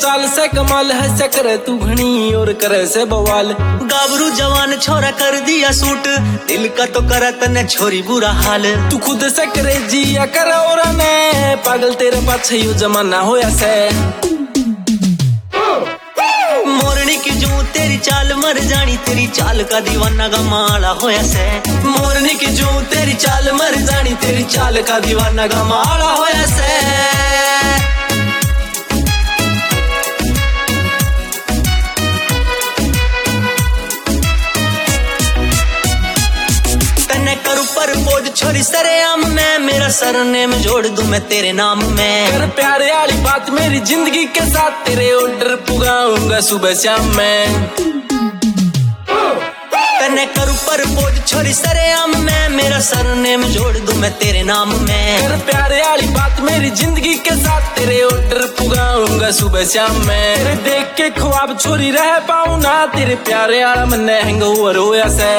चाल से कमाल है से करे तू घनी और करे से बवाल। गाबरू जवान छोरा कर दिया सूट, दिल का तो करे तने छोरी बुरा हाल। तू खुद से करे जिया कर और ने पागल तेरे पाछे यू जमाना होया से। मोरनी की जू तेरी चाल मर जानी, तेरी चाल का दीवाना गमाला होया से। मोरनी की जू तेरी चाल मर जानी, तेरी चाल का दीवाना गमाला होया से। प्रपोज छोरी सरेआम में, मेरा सरनेम जोड़ दूं मैं तेरे नाम में। कर प्यारे वाली बात मेरी जिंदगी के साथ, तेरे ऑर्डर पुगाऊंगा सुबह शाम में। कने करूं प्रपोज छोरी सरेआम में, मेरा सरनेम जोड़ दूं मैं तेरे नाम में। कर प्यारे वाली बात मेरी जिंदगी के साथ, तेरे ऑर्डर पुगाऊंगा सुबह शाम में। तेरे देख के ख्वाब छोरी रह पाऊं ना, तेरे प्यारे वाला मन हैंगओवर होया से।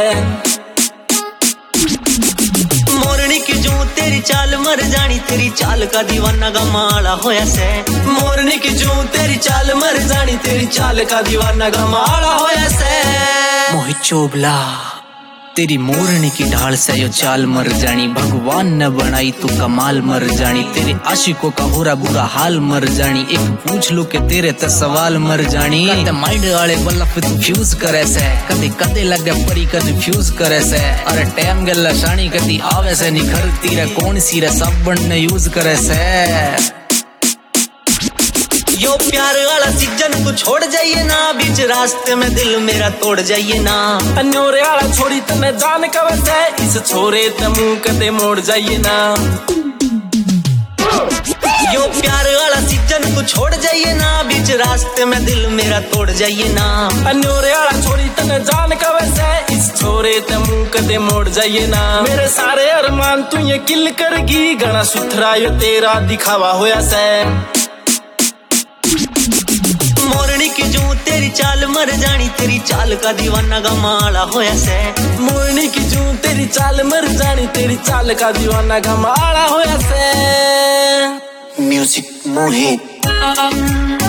मोरनी की जू तेरी चाल मर जानी, तेरी चाल का दीवाना गमाला होया से। मोरनी की जू तेरी चाल मर जानी, तेरी चाल का दीवाना गमाला होया से। मोहित चोबला तेरी मोरनी की ढाल से यो चाल मर जानी, भगवान न बनाई तू कमाल मर जानी। तेरे आशिकों का होरा बुरा हाल मर जानी, एक पूछ लो के तेरे ते सवाल मर जानी। कदे माइंड वाले बल्ब तू फ्यूज करे से, कदे कदे लगे परी कदे फ्यूज करे से। अरे टाइम गल्ला शानी कदी आवे से निखरती रे, कौन सी रे साबुन ने यूज करे से। यो प्यार वाला सीजन को छोड़ जाइए ना, बीच रास्ते में दिल मेरा तोड़ जाइए ना। अन्योरे वाला छोड़ी तने जान कवे से, इस छोरे तमू कदे मोड़ जाइए ना। यो प्यार वाला सीजन को छोड़ जाइए ना, बीच रास्ते में दिल मेरा तोड़ जाइए ना। अन्योरे वाला छोड़ी तने जान कवे से, इस छोरे तमू कदे मोड़ जाइए ना। मेरे सारे अरमान तू ये किल करगी, गणा सुथरा यो तेरा दिखावा होया से। मोरनी की जू तेरी चाल मर जानी, तेरी चाल का दीवाना गमाला होया से। मोरनी की जू तेरी चाल मर जानी, तेरी चाल का दीवाना गमाला होया से। म्यूजिक मोहित।